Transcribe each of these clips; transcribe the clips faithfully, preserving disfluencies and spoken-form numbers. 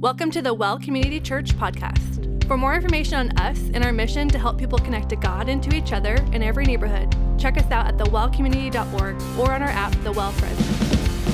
Welcome to the Well Community Church podcast. For more information on us and our mission to help people connect to God and to each other in every neighborhood, check us out at the well community dot org or on our app, The Well Friends.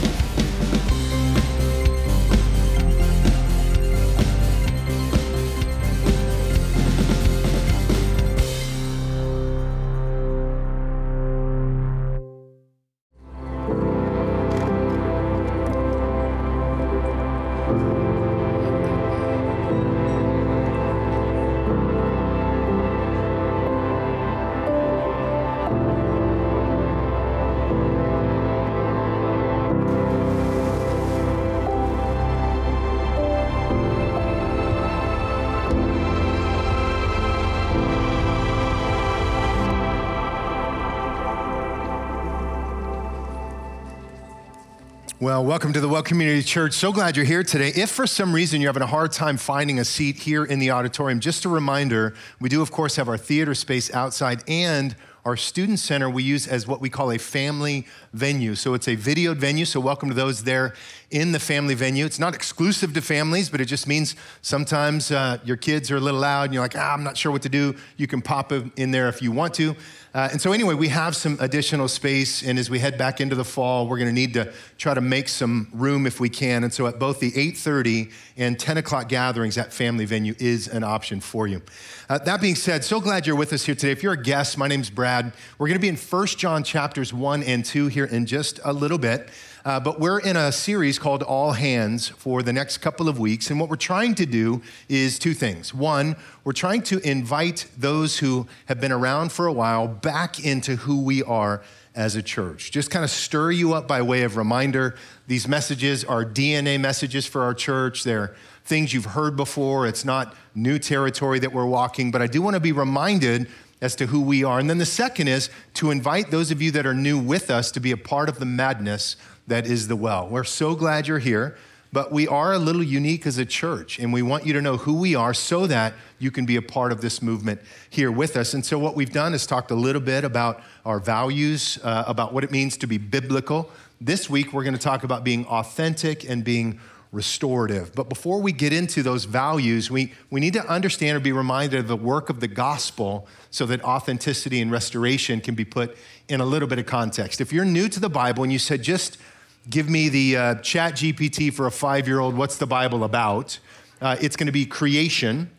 Well, welcome to the Well Community Church. So glad you're here today. If for some reason you're having a hard time finding a seat here in the auditorium, just a reminder, we do, of course, have our theater space outside and our student center we use as what we call a family venue. So it's a videoed venue, so welcome to those there in the family venue. It's not exclusive to families, but it just means sometimes uh, your kids are a little loud and you're like, ah, I'm not sure what to do. You can pop in there if you want to. Uh, and so anyway, we have some additional space, and as we head back into the fall, we're gonna need to try to make some room if we can. And so at both the eight thirty and ten o'clock gatherings, that family venue is an option for you. Uh, that being said, so glad you're with us here today. If you're a guest, my name's Brad. We're gonna be in First John chapters one and two here in just a little bit. Uh, but we're in a series called All Hands for the next couple of weeks. And what we're trying to do is two things. One, we're trying to invite those who have been around for a while back into who we are as a church. Just kind of stir you up by way of reminder. These messages are D N A messages for our church. They're things you've heard before. It's not new territory that we're walking, but I do want to be reminded as to who we are. And then the second is to invite those of you that are new with us to be a part of the madness that is the Well. We're so glad you're here, but we are a little unique as a church, and we want you to know who we are so that you can be a part of this movement here with us. And so what we've done is talked a little bit about our values, uh, about what it means to be biblical. This week, we're gonna talk about being authentic and being restorative. But before we get into those values, we, we need to understand or be reminded of the work of the gospel so that authenticity and restoration can be put in a little bit of context. If you're new to the Bible and you said, just give me the uh, Chat G P T for a five-year-old, what's the Bible about? Uh, it's gonna be creation,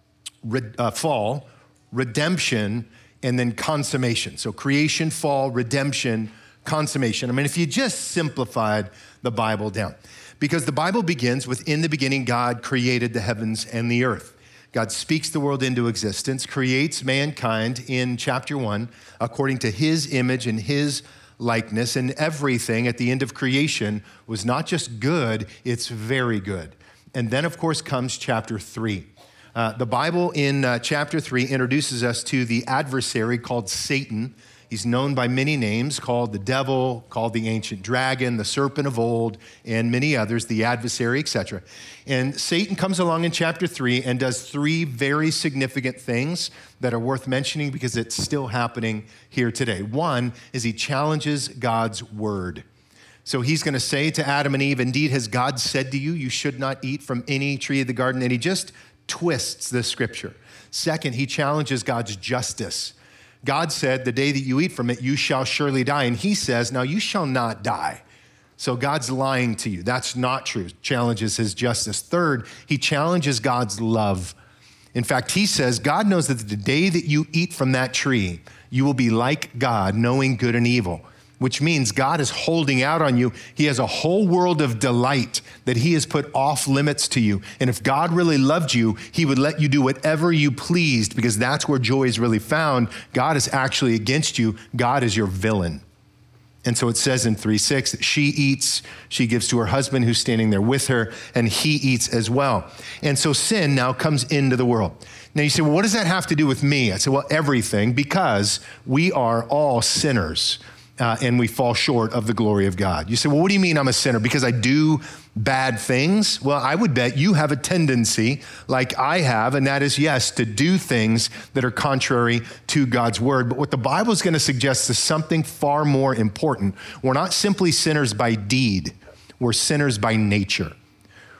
re- uh, fall, redemption, and then consummation. So creation, fall, redemption, consummation. I mean, if you just simplified the Bible down. Because the Bible begins with, in the beginning, God created the heavens and the earth. God speaks the world into existence, creates mankind in chapter one, according to his image and his likeness, and everything at the end of creation was not just good, it's very good. And then, of course, comes chapter three. Uh, the Bible in uh, chapter three introduces us to the adversary called Satan. He's known by many names, called the devil, called the ancient dragon, the serpent of old, and many others, the adversary, et cetera. And Satan comes along in chapter three and does three very significant things that are worth mentioning because it's still happening here today. One is he challenges God's word. So he's gonna say to Adam and Eve, indeed, has God said to you, you should not eat from any tree of the garden? And he just twists the scripture. Second, he challenges God's justice. God said, the day that you eat from it, you shall surely die. And he says, now you shall not die. So God's lying to you. That's not true. Challenges his justice. Third, he challenges God's love. In fact, he says, God knows that the day that you eat from that tree, you will be like God, knowing good and evil, which means God is holding out on you. He has a whole world of delight that he has put off limits to you. And if God really loved you, he would let you do whatever you pleased because that's where joy is really found. God is actually against you. God is your villain. And so it says in three six that she eats, she gives to her husband who's standing there with her, and he eats as well. And so sin now comes into the world. Now you say, well, what does that have to do with me? I say, well, everything, because we are all sinners. Uh, and we fall short of the glory of God. You say, well, what do you mean I'm a sinner? Because I do bad things? Well, I would bet you have a tendency, like I have, and that is, yes, to do things that are contrary to God's word. But what the Bible is going to suggest is something far more important. We're not simply sinners by deed. We're sinners by nature.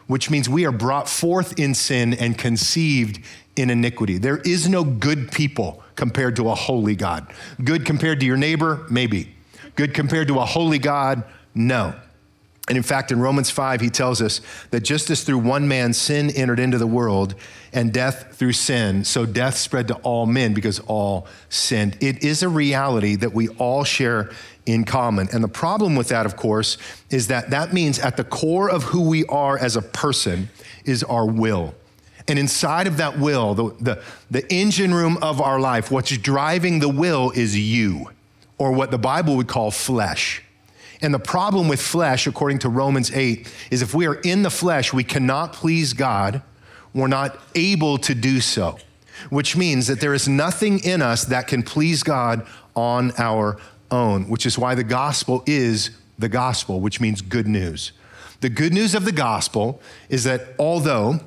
which means we are brought forth in sin and conceived in iniquity. There is no good people compared to a holy God. Good compared to your neighbor, maybe. Good compared to a holy God, no. And in fact, in Romans five, he tells us that just as through one man sin entered into the world and death through sin, so death spread to all men because all sinned. It is a reality that we all share in common. And the problem with that, of course, is that that means at the core of who we are as a person is our will. And inside of that will, the, the, the engine room of our life, what's driving the will is you, or what the Bible would call flesh. And the problem with flesh, according to Romans eight, is if we are in the flesh, we cannot please God. We're not able to do so, which means that there is nothing in us that can please God on our own, which is why the gospel is the gospel, which means good news. The good news of the gospel is that although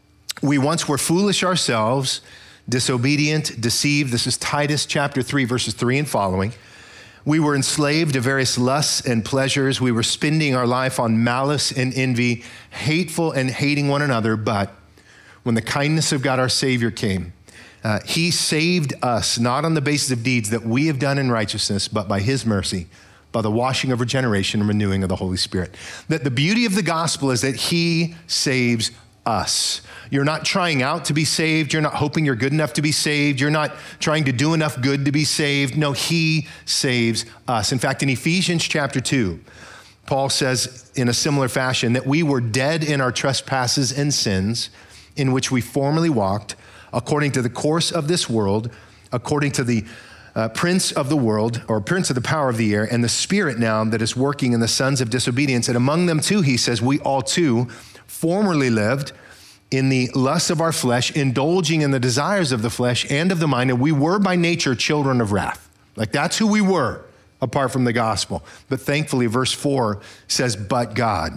we once were foolish ourselves, disobedient, deceived, this is Titus chapter three, verses three and following, we were enslaved to various lusts and pleasures. We were spending our life on malice and envy, hateful and hating one another. But when the kindness of God our Savior came, uh, he saved us, not on the basis of deeds that we have done in righteousness, but by his mercy, by the washing of regeneration and renewing of the Holy Spirit. That the beauty of the gospel is that he saves us. You're not trying out to be saved. You're not hoping you're good enough to be saved. You're not trying to do enough good to be saved. No, he saves us. In fact, in Ephesians chapter two, Paul says in a similar fashion that we were dead in our trespasses and sins in which we formerly walked according to the course of this world, according to the uh, prince of the world, or prince of the power of the air, and the spirit now that is working in the sons of disobedience. And among them too, he says, we all too formerly lived in the lusts of our flesh, indulging in the desires of the flesh and of the mind, and we were by nature children of wrath. Like that's who we were apart from the gospel. But thankfully, verse four says, but God,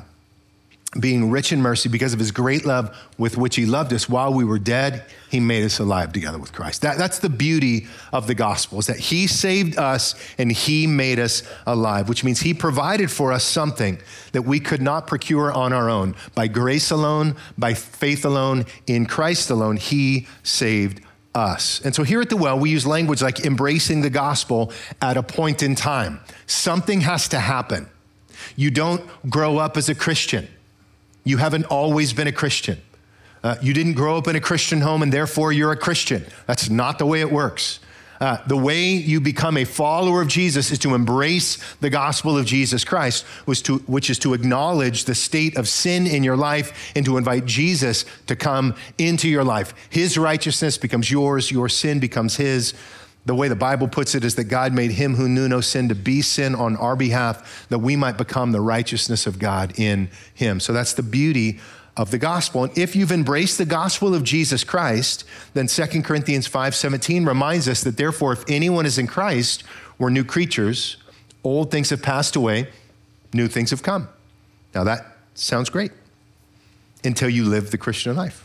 being rich in mercy because of his great love with which he loved us while we were dead, he made us alive together with Christ. That, that's the beauty of the gospel, is that he saved us and he made us alive, which means he provided for us something that we could not procure on our own. By grace alone, by faith alone, in Christ alone, he saved us. And so here at The Well, we use language like embracing the gospel at a point in time. Something has to happen. You don't grow up as a Christian. You haven't always been a Christian. Uh, you didn't grow up in a Christian home and therefore you're a Christian. That's not the way it works. Uh, the way you become a follower of Jesus is to embrace the gospel of Jesus Christ, which, to, which is to acknowledge the state of sin in your life and to invite Jesus to come into your life. His righteousness becomes yours, your sin becomes his. The way the Bible puts it is that God made him who knew no sin to be sin on our behalf, that we might become the righteousness of God in him. So that's the beauty of the gospel. And if you've embraced the gospel of Jesus Christ, then Second Corinthians five seventeen reminds us that therefore, if anyone is in Christ, we're new creatures. Old things have passed away, new things have come. Now that sounds great until you live the Christian life.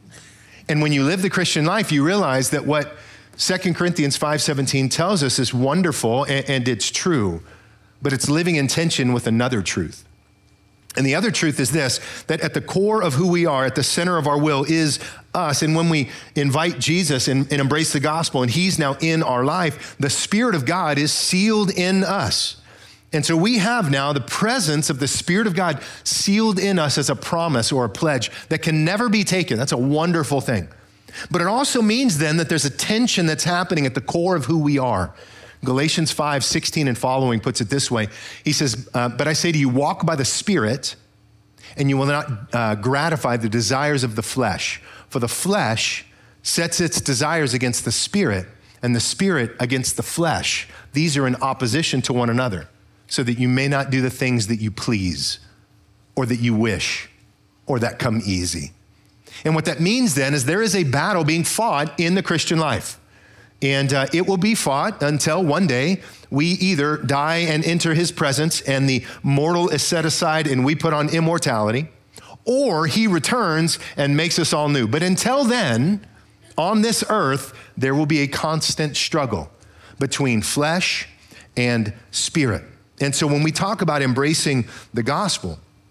And when you live the Christian life, you realize that what Second Corinthians five seventeen tells us is wonderful and, and it's true, but it's living in tension with another truth. And the other truth is this, that at the core of who we are, at the center of our will is us. And when we invite Jesus and, and embrace the gospel and he's now in our life, the Spirit of God is sealed in us. And so we have now the presence of the Spirit of God sealed in us as a promise or a pledge that can never be taken. That's a wonderful thing. But it also means then that there's a tension that's happening at the core of who we are. Galatians five sixteen and following puts it this way. He says, uh, but I say to you, walk by the Spirit, and you will not uh, gratify the desires of the flesh. For the flesh sets its desires against the Spirit, and the Spirit against the flesh. These are in opposition to one another, so that you may not do the things that you please, or that you wish, or that come easy. And what that means then is there is a battle being fought in the Christian life. And uh, it will be fought until one day we either die and enter his presence and the mortal is set aside and we put on immortality, or he returns and makes us all new. But until then, on this earth, there will be a constant struggle between flesh and spirit. And so when we talk about embracing the gospel,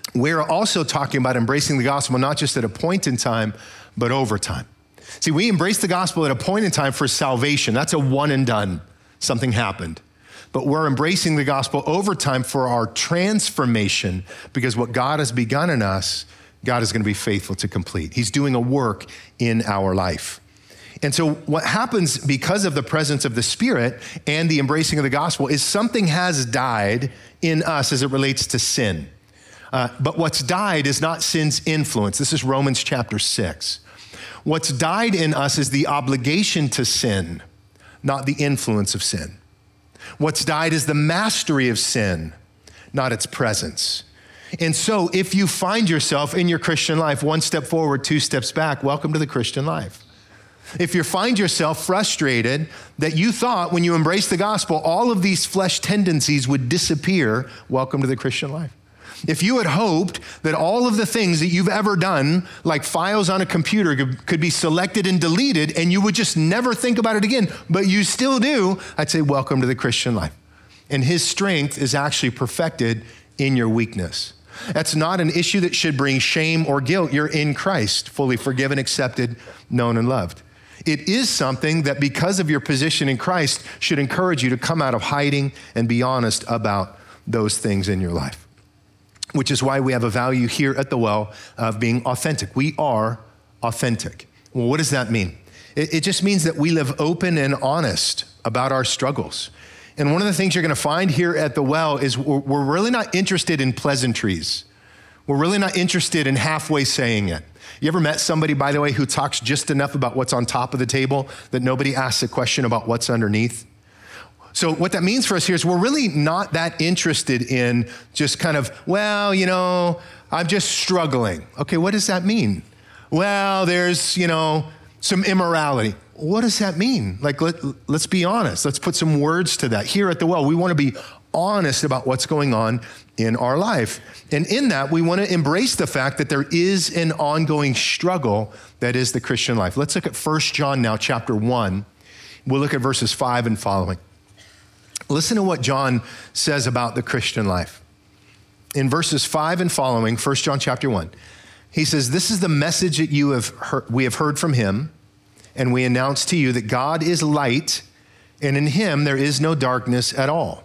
we're also talking about embracing the gospel, not just at a point in time, but over time. See, we embrace the gospel at a point in time for salvation. That's a one and done. Something happened. But we're embracing the gospel over time for our transformation, because what God has begun in us, God is going to be faithful to complete. He's doing a work in our life. And so what happens because of the presence of the Spirit and the embracing of the gospel is something has died in us as it relates to sin. Uh, but what's died is not sin's influence. This is Romans chapter six. What's died in us is the obligation to sin, not the influence of sin. What's died is the mastery of sin, not its presence. And so if you find yourself in your Christian life one step forward, two steps back, welcome to the Christian life. If you find yourself frustrated that you thought when you embraced the gospel, all of these flesh tendencies would disappear, welcome to the Christian life. If you had hoped that all of the things that you've ever done, like files on a computer, could, could be selected and deleted and you would just never think about it again, but you still do, I'd say welcome to the Christian life. And his strength is actually perfected in your weakness. That's not an issue that should bring shame or guilt. You're in Christ, fully forgiven, accepted, known, and loved. It is something that because of your position in Christ should encourage you to come out of hiding and be honest about those things in your life, which is why we have a value here at The Well of being authentic. We are authentic. Well, what does that mean? It, it just means that we live open and honest about our struggles. And one of the things you're going to find here at The Well is we're, we're really not interested in pleasantries. We're really not interested in halfway saying it. You ever met somebody, by the way, who talks just enough about what's on top of the table that nobody asks a question about what's underneath? So what that means for us here is we're really not that interested in just kind of, well, you know, I'm just struggling. Okay, what does that mean? Well, there's, you know, some immorality. What does that mean? Like, let, let's be honest. Let's put some words to that. Here at The Well, we want to be honest about what's going on in our life. And in that, we want to embrace the fact that there is an ongoing struggle that is the Christian life. Let's look at First John now, chapter one. We'll look at verses five and following. Listen to what John says about the Christian life. In verses five and following, First John chapter one, he says, "This is the message that you have heard, we have heard from him, and we announce to you that God is light, and in him there is no darkness at all.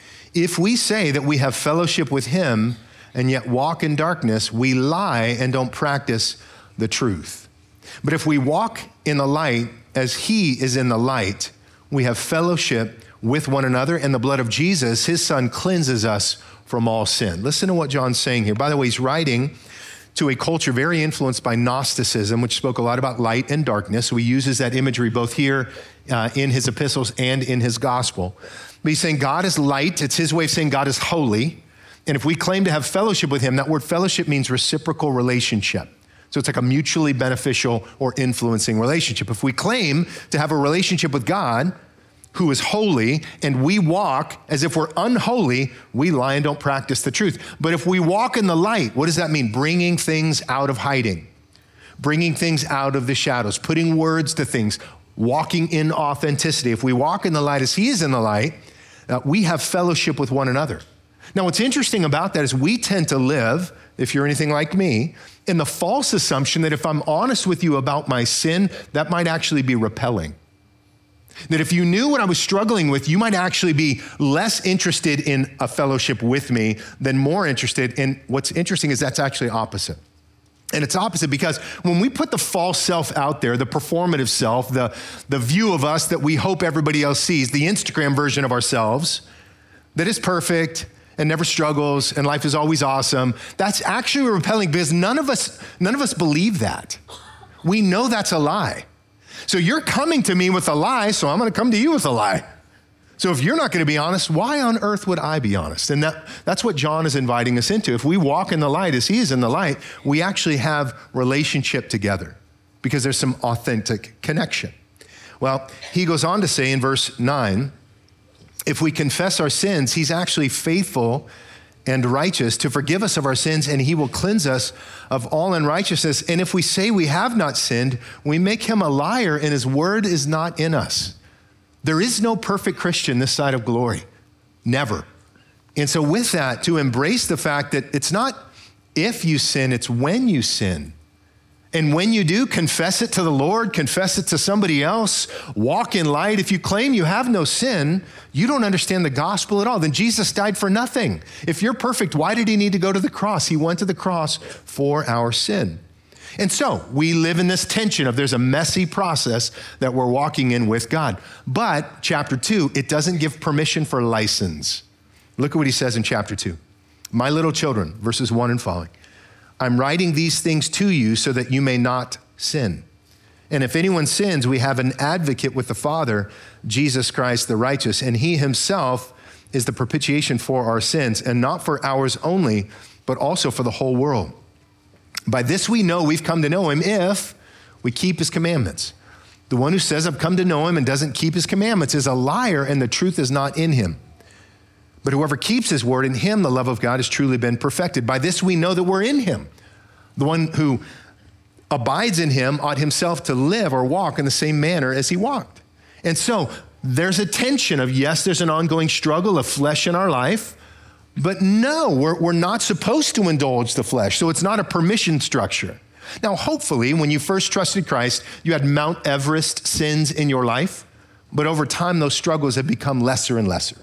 If we say that we have fellowship with him and yet walk in darkness, we lie and don't practice the truth. But if we walk in the light as he is in the light, we have fellowship with one another, and the blood of Jesus, his son, cleanses us from all sin." Listen to what John's saying here. By the way, he's writing to a culture very influenced by Gnosticism, which spoke a lot about light and darkness. So he uses that imagery both here uh, in his epistles and in his gospel. But he's saying God is light. It's his way of saying God is holy. And if we claim to have fellowship with him, that word fellowship means reciprocal relationship. So it's like a mutually beneficial or influencing relationship. If we claim to have a relationship with God, who is holy, and we walk as if we're unholy, we lie and don't practice the truth. But if we walk in the light, what does that mean? Bringing things out of hiding, bringing things out of the shadows, putting words to things, walking in authenticity. If we walk in the light as he is in the light, uh, we have fellowship with one another. Now, what's interesting about that is we tend to live, if you're anything like me, in the false assumption that if I'm honest with you about my sin, that might actually be repelling. That if you knew what I was struggling with, you might actually be less interested in a fellowship with me than more interested. And what's interesting is that's actually opposite. And it's opposite because when we put the false self out there, the performative self, the, the view of us that we hope everybody else sees, the Instagram version of ourselves that is perfect and never struggles and life is always awesome, that's actually repelling because none of us, none of us believe that. We know that's a lie. So you're coming to me with a lie, so I'm going to come to you with a lie. So if you're not going to be honest, why on earth would I be honest? And that, that's what John is inviting us into. If we walk in the light as he is in the light, we actually have relationship together because there's some authentic connection. Well, he goes on to say in verse nine, if we confess our sins, he's actually faithful and righteous to forgive us of our sins, and he will cleanse us of all unrighteousness. And if we say we have not sinned, we make him a liar, and his word is not in us. There is no perfect Christian this side of glory, never. And so with that, to embrace the fact that it's not if you sin, it's when you sin. And when you do, confess it to the Lord, confess it to somebody else, walk in light. If you claim you have no sin, you don't understand the gospel at all. Then Jesus died for nothing. If you're perfect, why did he need to go to the cross? He went to the cross for our sin. And so we live in this tension of there's a messy process that we're walking in with God. But chapter two, it doesn't give permission for license. Look at what he says in chapter two. My little children, verses one and following. I'm writing these things to you so that you may not sin. And if anyone sins, we have an advocate with the Father, Jesus Christ the righteous, and he himself is the propitiation for our sins, and not for ours only, but also for the whole world. By this we know we've come to know him if we keep his commandments. The one who says, I've come to know him and doesn't keep his commandments is a liar, and the truth is not in him. But whoever keeps his word, in him the love of God has truly been perfected. By this we know that we're in him. The one who abides in him ought himself to live or walk in the same manner as he walked. And so there's a tension of, yes, there's an ongoing struggle of flesh in our life, but no, we're, we're not supposed to indulge the flesh. So it's not a permission structure. Now, hopefully, when you first trusted Christ, you had Mount Everest sins in your life, but over time, those struggles have become lesser and lesser.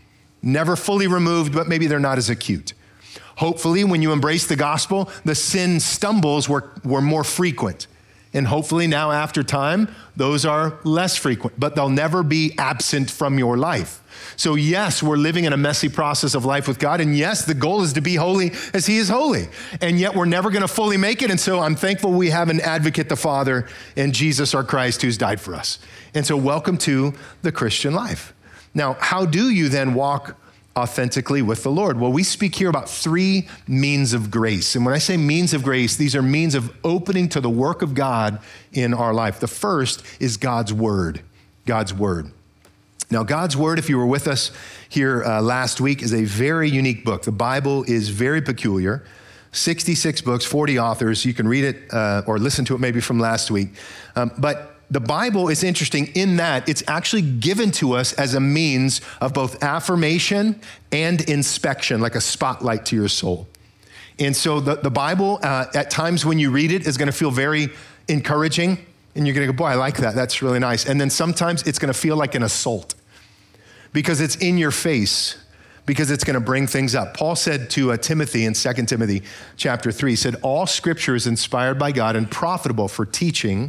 Never fully removed, but maybe they're not as acute. Hopefully, when you embrace the gospel, the sin stumbles were, were more frequent. And hopefully now after time, those are less frequent, but they'll never be absent from your life. So yes, we're living in a messy process of life with God. And yes, the goal is to be holy as he is holy. And yet we're never going to fully make it. And so I'm thankful we have an advocate, the Father, and Jesus, our Christ, who's died for us. And so welcome to the Christian life. Now, how do you then walk authentically with the Lord? Well, we speak here about three means of grace. And when I say means of grace, these are means of opening to the work of God in our life. The first is God's word, God's word. Now, God's word, if you were with us here uh, last week, is a very unique book. The Bible is very peculiar. sixty-six books, forty authors. You can read it uh, or listen to it maybe from last week. Um, but the Bible is interesting in that it's actually given to us as a means of both affirmation and inspection, like a spotlight to your soul. And so the, the Bible, uh, at times when you read it, is going to feel very encouraging. And you're going to go, boy, I like that. That's really nice. And then sometimes it's going to feel like an assault because it's in your face, because it's going to bring things up. Paul said to uh, Timothy in Second Timothy chapter three, he said, all scripture is inspired by God and profitable for teaching,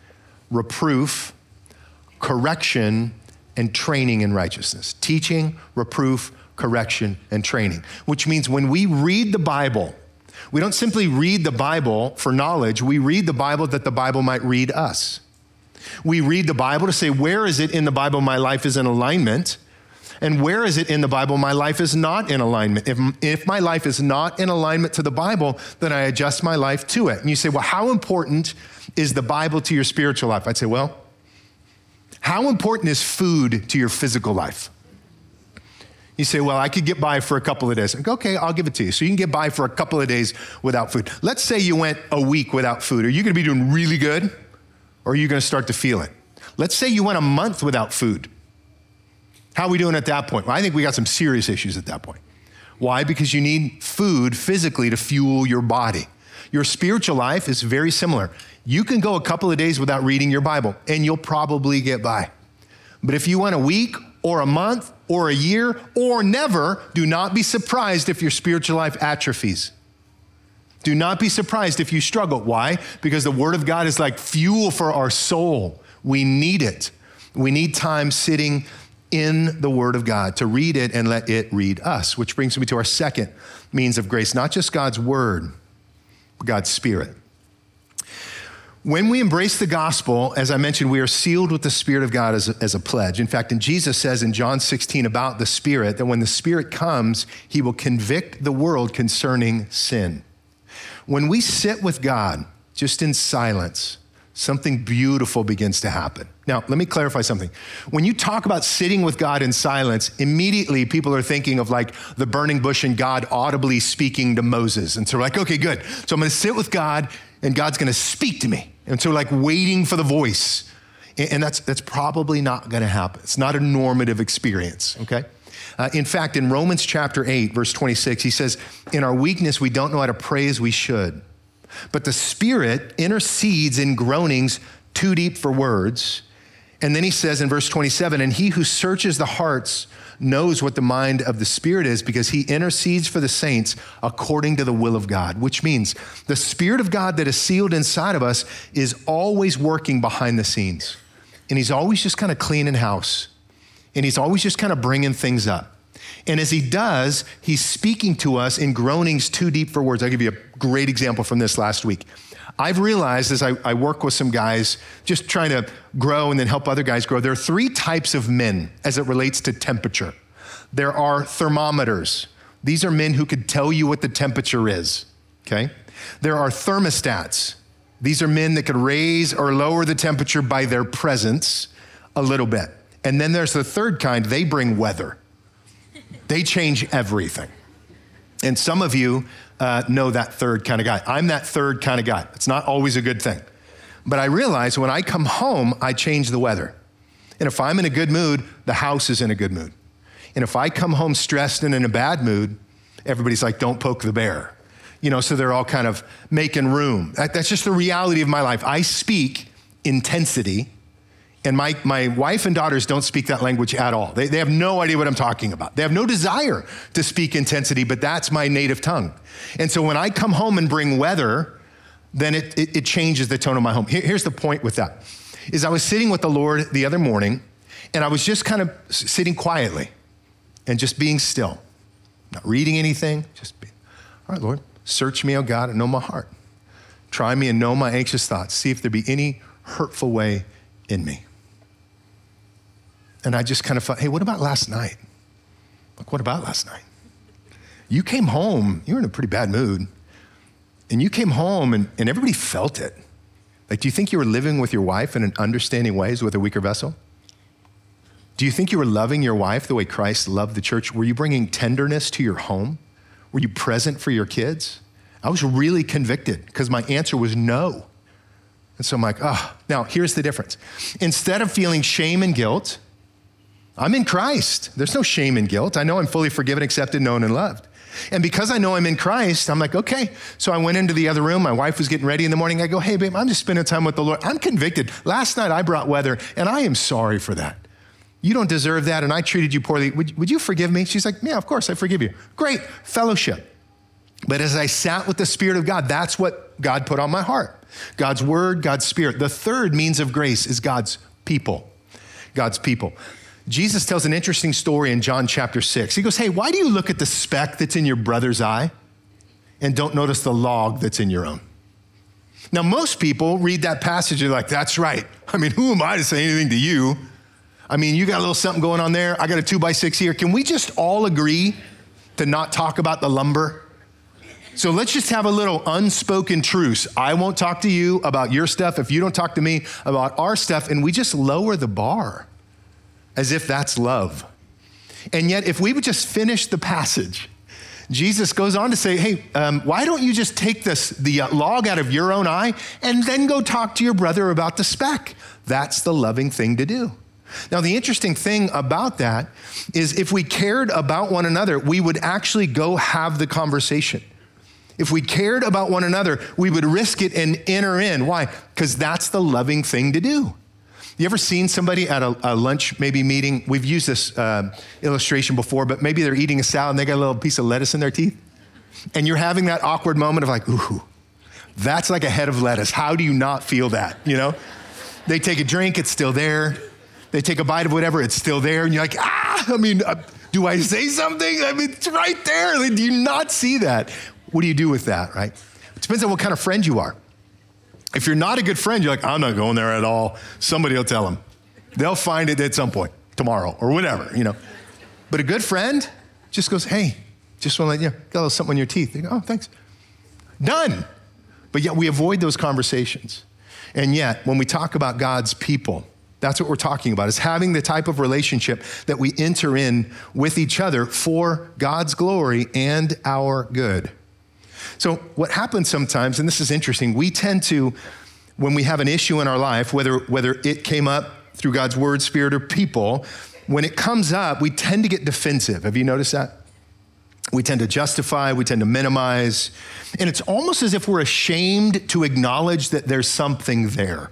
reproof, correction, and training in righteousness. Teaching, reproof, correction, and training. Which means when we read the Bible, we don't simply read the Bible for knowledge. We read the Bible that the Bible might read us. We read the Bible to say, where is it in the Bible my life is in alignment? And where is it in the Bible my life is not in alignment? If, if my life is not in alignment to the Bible, then I adjust my life to it. And you say, well, how important is the Bible to your spiritual life? I'd say, well, how important is food to your physical life? You say, well, I could get by for a couple of days. Okay, I'll give it to you. So you can get by for a couple of days without food. Let's say you went a week without food. Are you going to be doing really good? Or are you going to start to feel it? Let's say you went a month without food. How are we doing at that point? Well, I think we got some serious issues at that point. Why? Because you need food physically to fuel your body. Your spiritual life is very similar. You can go a couple of days without reading your Bible, and you'll probably get by. But if you went a week or a month or a year or never, do not be surprised if your spiritual life atrophies. Do not be surprised if you struggle. Why? Because the Word of God is like fuel for our soul. We need it. We need time sitting in the Word of God to read it and let it read us, which brings me to our second means of grace, not just God's Word, but God's Spirit. When we embrace the gospel, as I mentioned, we are sealed with the Spirit of God as a, as a pledge. In fact, and Jesus says in John sixteen about the Spirit, that when the Spirit comes, he will convict the world concerning sin. When we sit with God, just in silence, something beautiful begins to happen. Now, let me clarify something. When you talk about sitting with God in silence, immediately people are thinking of like the burning bush and God audibly speaking to Moses. And so we're like, okay, good. So I'm going to sit with God and God's going to speak to me. And so like waiting for the voice. And that's, that's probably not going to happen. It's not a normative experience, okay? Uh, in fact, in Romans chapter eight, verse twenty-six, he says, in our weakness, we don't know how to pray as we should, but the Spirit intercedes in groanings too deep for words. And then he says in verse twenty-seven, and he who searches the hearts knows what the mind of the Spirit is, because he intercedes for the saints according to the will of God, which means the Spirit of God that is sealed inside of us is always working behind the scenes. And he's always just kind of cleaning house. And he's always just kind of bringing things up. And as he does, he's speaking to us in groanings too deep for words. I'll give you a great example from this last week. I've realized as I, I work with some guys, just trying to grow and then help other guys grow, there are three types of men as it relates to temperature. There are thermometers. These are men who could tell you what the temperature is, okay? There are thermostats. These are men that could raise or lower the temperature by their presence a little bit. And then there's the third kind, they bring weather. They change everything. And some of you uh, know that third kind of guy. I'm that third kind of guy. It's not always a good thing. But I realize when I come home, I change the weather. And if I'm in a good mood, the house is in a good mood. And if I come home stressed and in a bad mood, everybody's like, don't poke the bear. You know, so they're all kind of making room. That, that's just the reality of my life. I speak intensity, and my, my wife and daughters don't speak that language at all. They, they have no idea what I'm talking about. They have no desire to speak intensity, but that's my native tongue. And so when I come home and bring weather, then it, it, it changes the tone of my home. Here, here's the point with that, is I was sitting with the Lord the other morning, and I was just kind of sitting quietly and just being still, not reading anything, just being, all right, Lord, search me, oh God, and know my heart. Try me and know my anxious thoughts. See if there be any hurtful way in me. And I just kind of thought, hey, what about last night? Like, what about last night? You came home, you were in a pretty bad mood, and you came home and, and everybody felt it. Like, do you think you were living with your wife in an understanding way as with a weaker vessel? Do you think you were loving your wife the way Christ loved the church? Were you bringing tenderness to your home? Were you present for your kids? I was really convicted because my answer was no. And so I'm like, oh, now here's the difference. Instead of feeling shame and guilt, I'm in Christ. There's no shame and guilt. I know I'm fully forgiven, accepted, known, and loved. And because I know I'm in Christ, I'm like, okay. So I went into the other room. My wife was getting ready in the morning. I go, hey, babe, I'm just spending time with the Lord. I'm convicted. Last night I brought weather, and I am sorry for that. You don't deserve that, and I treated you poorly. Would, would you forgive me? She's like, yeah, of course, I forgive you. Great, fellowship. But as I sat with the Spirit of God, that's what God put on my heart. God's word, God's Spirit. The third means of grace is God's people. God's people. Jesus tells an interesting story in John chapter six. He goes, hey, why do you look at the speck that's in your brother's eye and don't notice the log that's in your own? Now, most people read that passage and they're like, that's right. I mean, who am I to say anything to you? I mean, you got a little something going on there. I got a two by six here. Can we just all agree to not talk about the lumber? So let's just have a little unspoken truce. I won't talk to you about your stuff if you don't talk to me about our stuff, and we just lower the bar as if that's love. And yet, if we would just finish the passage, Jesus goes on to say, hey, um, why don't you just take this, the uh, log out of your own eye and then go talk to your brother about the speck? That's the loving thing to do. Now, the interesting thing about that is if we cared about one another, we would actually go have the conversation. If we cared about one another, we would risk it and enter in. Why? Because that's the loving thing to do. You ever seen somebody at a, a lunch maybe meeting? We've used this uh, illustration before, but maybe they're eating a salad and they got a little piece of lettuce in their teeth. And you're having that awkward moment of like, ooh, that's like a head of lettuce. How do you not feel that, you know? They take a drink, it's still there. They take a bite of whatever, it's still there. And you're like, ah, I mean, uh, do I say something? I mean, it's right there. Like, do you not see that? What do you do with that, right? It depends on what kind of friend you are. If you're not a good friend, you're like, I'm not going there at all. Somebody will tell them. They'll find it at some point, tomorrow or whatever, you know. But a good friend just goes, hey, just want to let you know, got a little something on your teeth. They go, oh, thanks. Done. But yet we avoid those conversations. And yet, when we talk about God's people, that's what we're talking about, is having the type of relationship that we enter in with each other for God's glory and our good. So what happens sometimes, and this is interesting, we tend to, when we have an issue in our life, whether, whether it came up through God's word, Spirit, or people, when it comes up, we tend to get defensive. Have you noticed that? We tend to justify, we tend to minimize, and it's almost as if we're ashamed to acknowledge that there's something there.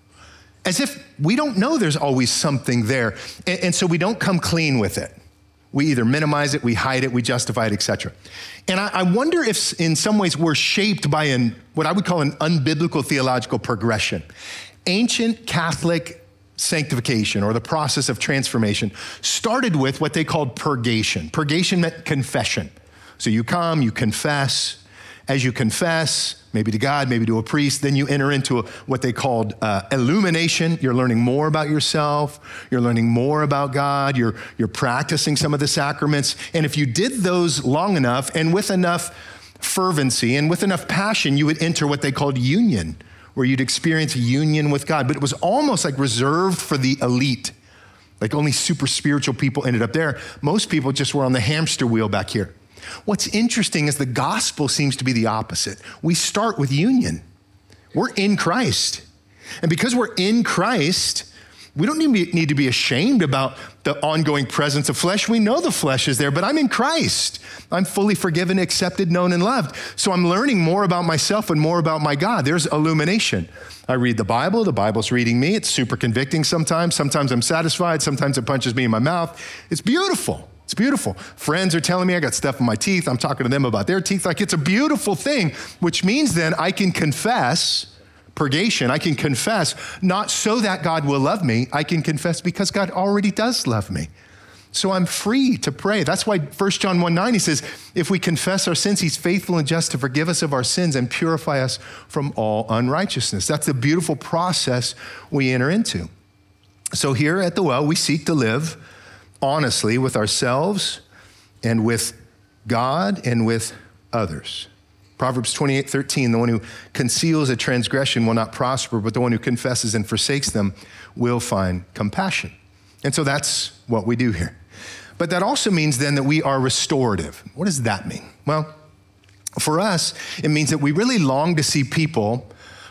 As if we don't know there's always something there, and, and so we don't come clean with it. We either minimize it, we hide it, we justify it, et cetera. And I, I wonder if in some ways we're shaped by an, what I would call an unbiblical theological progression. Ancient Catholic sanctification, or the process of transformation, started with what they called purgation. Purgation meant confession. So you come, you confess. As you confess, maybe to God, maybe to a priest, then you enter into a, what they called uh, illumination. You're learning more about yourself. You're learning more about God. You're, you're practicing some of the sacraments. And if you did those long enough and with enough fervency and with enough passion, you would enter what they called union, where you'd experience union with God. But it was almost like reserved for the elite. Like only super spiritual people ended up there. Most people just were on the hamster wheel back here. What's interesting is the gospel seems to be the opposite. We start with union. We're in Christ. And because we're in Christ, we don't need to be ashamed about the ongoing presence of flesh. We know the flesh is there, but I'm in Christ. I'm fully forgiven, accepted, known, and loved. So I'm learning more about myself and more about my God. There's illumination. I read the Bible. The Bible's reading me. It's super convicting sometimes. Sometimes I'm satisfied. Sometimes it punches me in my mouth. It's beautiful. It's beautiful. Friends are telling me I got stuff in my teeth. I'm talking to them about their teeth. Like, it's a beautiful thing, which means then I can confess. Purgation, I can confess, not so that God will love me, I can confess because God already does love me. So I'm free to pray. That's why First John one nine, he says, if we confess our sins, he's faithful and just to forgive us of our sins and purify us from all unrighteousness. That's the beautiful process we enter into. So here at the Well, we seek to live honestly with ourselves and with God and with others. Proverbs twenty-eight thirteen, the one who conceals a transgression will not prosper, but the one who confesses and forsakes them will find compassion. And so that's what we do here. But that also means then that we are restorative. What does that mean? Well, for us, it means that we really long to see people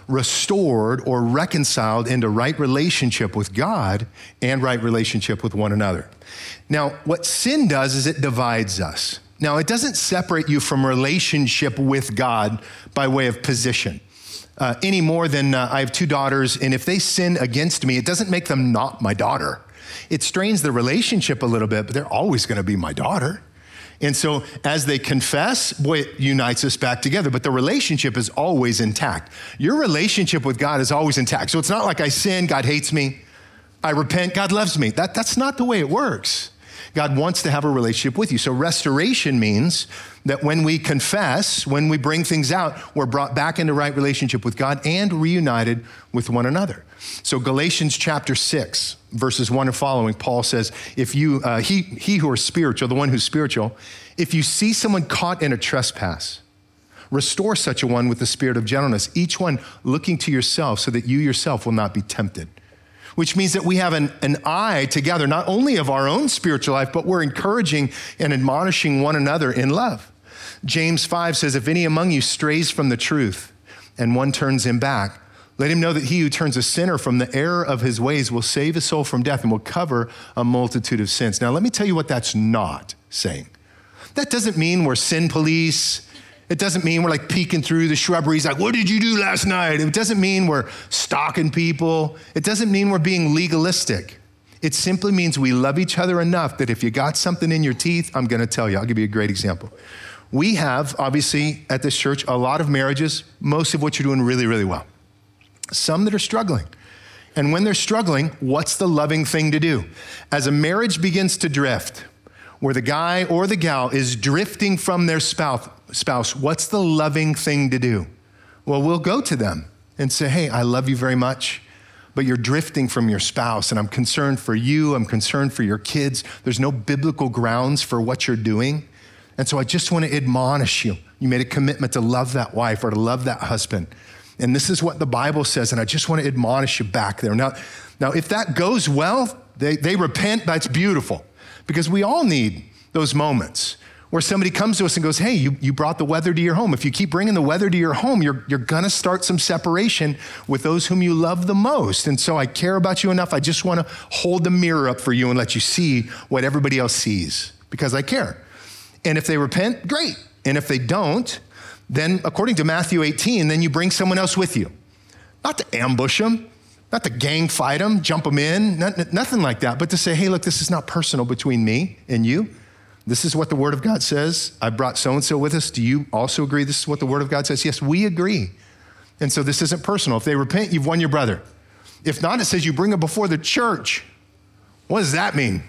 restored or reconciled into right relationship with God and right relationship with one another. Now, what sin does is it divides us. Now, it doesn't separate you from relationship with God by way of position uh, any more than uh, I have two daughters, and if they sin against me, it doesn't make them not my daughter. It strains the relationship a little bit, but they're always going to be my daughter. And so as they confess, boy, it unites us back together, but the relationship is always intact. Your relationship with God is always intact. So it's not like I sin, God hates me. I repent, God loves me. That, that's not the way it works. God wants to have a relationship with you. So restoration means that when we confess, when we bring things out, we're brought back into right relationship with God and reunited with one another. So Galatians chapter six, verses one and following, Paul says, if you, uh, he, he who are spiritual, the one who's spiritual, if you see someone caught in a trespass, restore such a one with the spirit of gentleness, each one looking to yourself so that you yourself will not be tempted. Which means that we have an, an eye together, not only of our own spiritual life, but we're encouraging and admonishing one another in love. James five says, if any among you strays from the truth and one turns him back, let him know that he who turns a sinner from the error of his ways will save his soul from death and will cover a multitude of sins. Now, let me tell you what that's not saying. That doesn't mean we're sin police. It doesn't mean we're like peeking through the shrubberies, like, what did you do last night? It doesn't mean we're stalking people. It doesn't mean we're being legalistic. It simply means we love each other enough that if you got something in your teeth, I'm gonna tell you. I'll give you a great example. We have, obviously, at this church, a lot of marriages, most of which are doing really, really well. Some that are struggling. And when they're struggling, what's the loving thing to do? As a marriage begins to drift, where the guy or the gal is drifting from their spouse, spouse, what's the loving thing to do? Well, we'll go to them and say, hey, I love you very much, but you're drifting from your spouse, and I'm concerned for you, I'm concerned for your kids. There's no biblical grounds for what you're doing. And so I just want to admonish you. You made a commitment to love that wife or to love that husband. And this is what the Bible says, and I just want to admonish you back there. Now, now if that goes well, they, they repent, that's beautiful. Because we all need those moments Where somebody comes to us and goes, hey, you, you brought the weather to your home. If you keep bringing the weather to your home, you're, you're gonna start some separation with those whom you love the most. And so I care about you enough. I just wanna hold the mirror up for you and let you see what everybody else sees because I care. And if they repent, great. And if they don't, then according to Matthew eighteen, then you bring someone else with you. Not to ambush them, not to gang fight them, jump them in, not, nothing like that, but to say, hey, look, this is not personal between me and you. This is what the Word of God says. I brought so-and-so with us. Do you also agree this is what the Word of God says? Yes, we agree. And so this isn't personal. If they repent, you've won your brother. If not, it says you bring them before the church. What does that mean?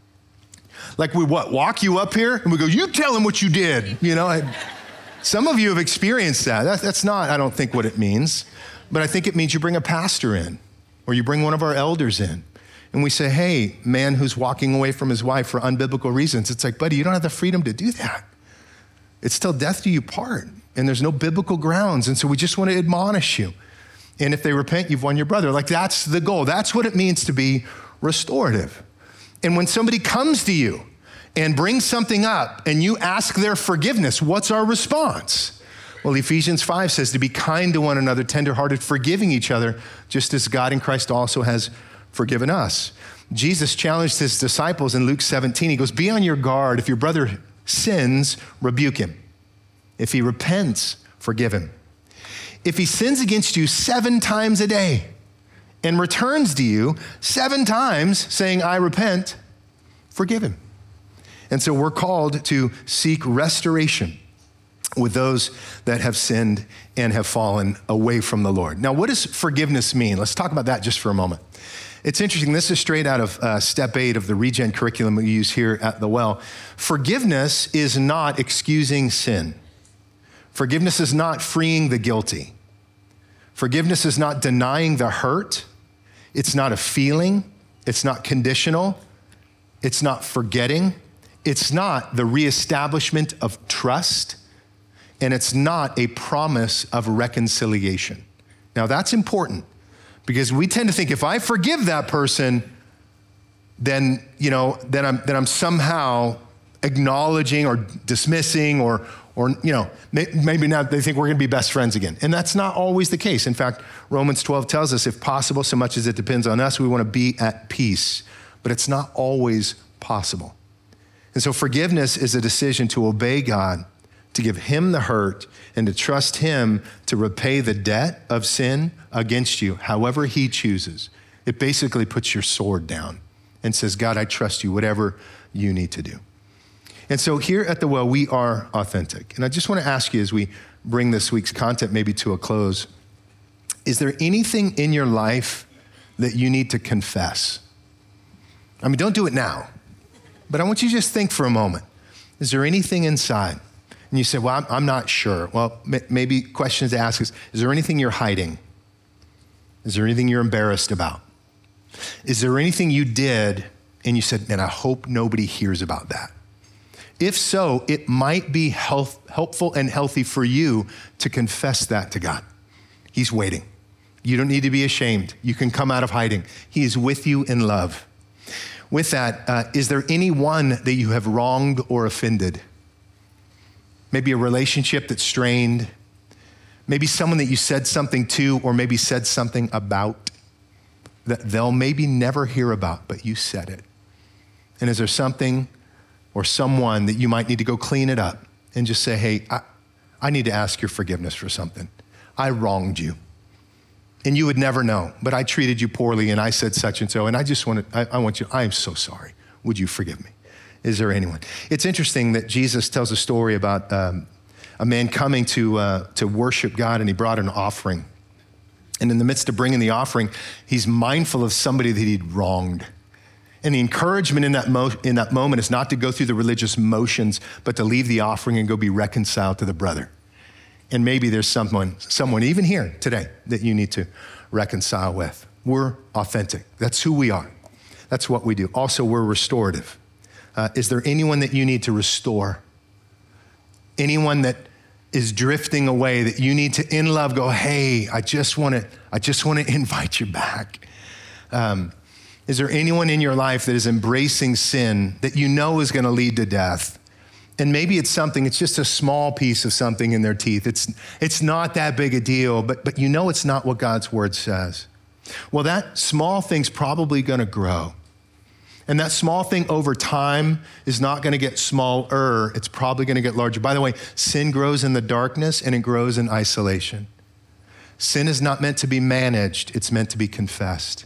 Like we what, walk you up here and we go, you tell them what you did. You know, I, some of you have experienced that. that. That's not, I don't think, what it means. But I think it means you bring a pastor in or you bring one of our elders in. And we say, hey, man who's walking away from his wife for unbiblical reasons. It's like, buddy, you don't have the freedom to do that. It's till death do you part. And there's no biblical grounds. And so we just want to admonish you. And if they repent, you've won your brother. Like that's the goal. That's what it means to be restorative. And when somebody comes to you and brings something up and you ask their forgiveness, what's our response? Well, Ephesians five says to be kind to one another, tenderhearted, forgiving each other, just as God in Christ also has forgiven us. Jesus challenged his disciples in Luke seventeen. He goes, be on your guard. If your brother sins, rebuke him. If he repents, forgive him. If he sins against you seven times a day and returns to you seven times saying, I repent, forgive him. And so we're called to seek restoration with those that have sinned and have fallen away from the Lord. Now, what does forgiveness mean? Let's talk about that just for a moment. It's interesting. This is straight out of uh, step eight of the Regen curriculum we use here at the Well. Forgiveness is not excusing sin. Forgiveness is not freeing the guilty. Forgiveness is not denying the hurt. It's not a feeling. It's not conditional. It's not forgetting. It's not the reestablishment of trust. And it's not a promise of reconciliation. Now that's important. Because we tend to think if I forgive that person, then, you know, then I'm, then I'm somehow acknowledging or dismissing or, or, you know, maybe now they think we're going to be best friends again. And that's not always the case. In fact, Romans twelve tells us if possible, so much as it depends on us, we want to be at peace, but it's not always possible. And so forgiveness is a decision to obey God, to give him the hurt and to trust him to repay the debt of sin against you, however he chooses. It basically puts your sword down and says, God, I trust you, whatever you need to do. And so here at the Well, we are authentic. And I just want to ask you as we bring this week's content maybe to a close, is there anything in your life that you need to confess? I mean, don't do it now, but I want you to just think for a moment. Is there anything inside? And you say, well, I'm, I'm not sure. Well, m- maybe questions to ask is, is there anything you're hiding? Is there anything you're embarrassed about? Is there anything you did and you said, man, I hope nobody hears about that? If so, it might be health, helpful and healthy for you to confess that to God. He's waiting. You don't need to be ashamed. You can come out of hiding. He is with you in love. With that, uh, is there anyone that you have wronged or offended? Maybe a relationship that's strained, maybe someone that you said something to or maybe said something about that they'll maybe never hear about, but you said it. And is there something or someone that you might need to go clean it up and just say, hey, I, I need to ask your forgiveness for something. I wronged you. And you would never know, but I treated you poorly and I said such and so, and I just want to, I, I want you, I am so sorry. Would you forgive me? Is there anyone? It's interesting that Jesus tells a story about um, a man coming to uh, to worship God, and he brought an offering. And in the midst of bringing the offering, he's mindful of somebody that he'd wronged. And the encouragement in that mo- in that moment is not to go through the religious motions, but to leave the offering and go be reconciled to the brother. And maybe there's someone, someone even here today that you need to reconcile with. We're authentic. That's who we are. That's what we do. Also, we're restorative. Uh, is there anyone that you need to restore? Anyone that is drifting away that you need to, in love, go, hey, I just want to, I just want to invite you back. Um, is there anyone in your life that is embracing sin that you know is going to lead to death? And maybe it's something, it's just a small piece of something in their teeth. It's, it's not that big a deal, but, but you know it's not what God's word says. Well, that small thing's probably gonna grow. And that small thing over time is not gonna get smaller, it's probably gonna get larger. By the way, sin grows in the darkness and it grows in isolation. Sin is not meant to be managed, it's meant to be confessed.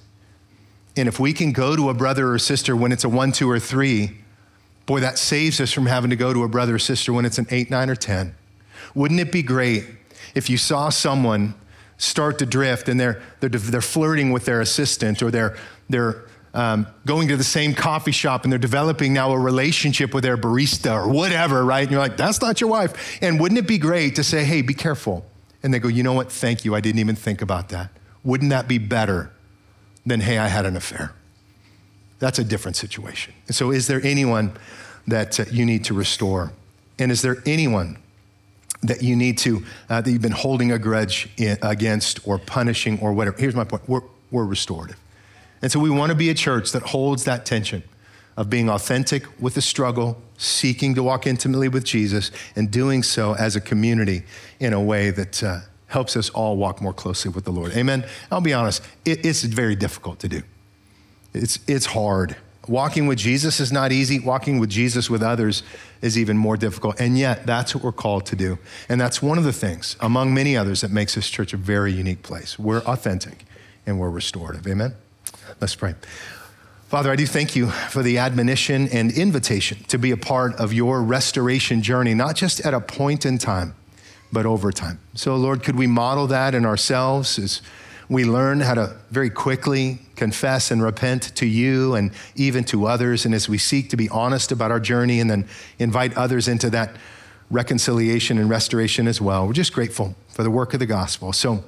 And if we can go to a brother or sister when it's a one, two, or three, boy, that saves us from having to go to a brother or sister when it's an eight, nine, or ten. Wouldn't it be great if you saw someone start to drift and they're, they're, they're flirting with their assistant, or they're, they're um, going to the same coffee shop and they're developing now a relationship with their barista or whatever, right? And you're like, that's not your wife. And wouldn't it be great to say, hey, be careful. And they go, you know what? Thank you. I didn't even think about that. Wouldn't that be better than, hey, I had an affair? That's a different situation. And so is there anyone that uh, you need to restore? And is there anyone that you need to, uh, that you've been holding a grudge in, against or punishing or whatever? Here's my point, we're, we're restorative. And so we want to be a church that holds that tension of being authentic with the struggle, seeking to walk intimately with Jesus, and doing so as a community in a way that uh, helps us all walk more closely with the Lord. Amen? I'll be honest, it, it's very difficult to do. It's, it's hard. Walking with Jesus is not easy. Walking with Jesus with others is even more difficult. And yet, that's what we're called to do. And that's one of the things, among many others, that makes this church a very unique place. We're authentic and we're restorative. Amen? Let's pray. Father, I do thank you for the admonition and invitation to be a part of your restoration journey, not just at a point in time, but over time. So, Lord, could we model that in ourselves as we learn how to very quickly confess and repent to you and even to others, and as we seek to be honest about our journey and then invite others into that reconciliation and restoration as well. We're just grateful for the work of the gospel. So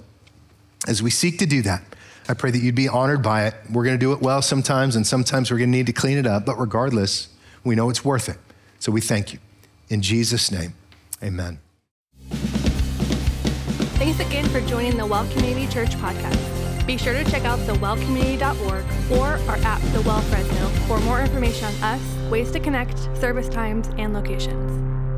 as we seek to do that, I pray that you'd be honored by it. We're gonna do it well sometimes, and sometimes we're gonna need to clean it up, but regardless, we know it's worth it. So we thank you. In Jesus' name, amen. Thanks again for joining the Well Community Church podcast. Be sure to check out the well community dot org or our app, The Well Fresno, for more information on us, ways to connect, service times, and locations.